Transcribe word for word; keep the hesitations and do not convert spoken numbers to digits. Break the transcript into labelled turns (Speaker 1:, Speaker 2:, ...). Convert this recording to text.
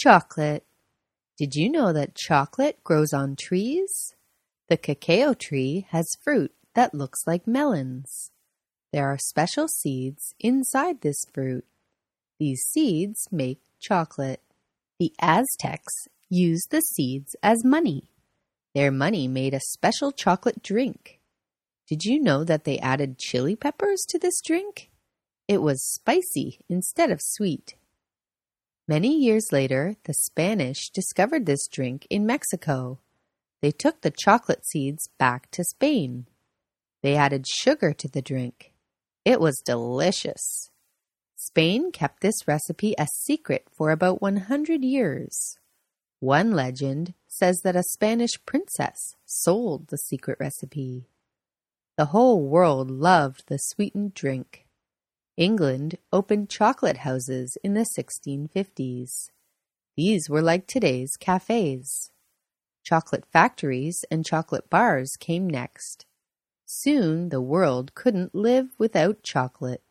Speaker 1: Chocolate. Did you know that chocolate grows on trees? The cacao tree has fruit that looks like melons. There are special seeds inside this fruit. These seeds make chocolate. The Aztecs used the seeds as money. Their money made a special chocolate drink. Did you know that they added chili peppers to this drink? It was spicy instead of sweet. Many years later, the Spanish discovered this drink in Mexico. They took the chocolate seeds back to Spain. They added sugar to the drink. It was delicious. Spain kept this recipe a secret for about one hundred years. One legend says that a Spanish princess sold the secret recipe. The whole world loved the sweetened drink. England opened chocolate houses in the sixteen fifties. These were like today's cafes. Chocolate factories and chocolate bars came next. Soon the world couldn't live without chocolate.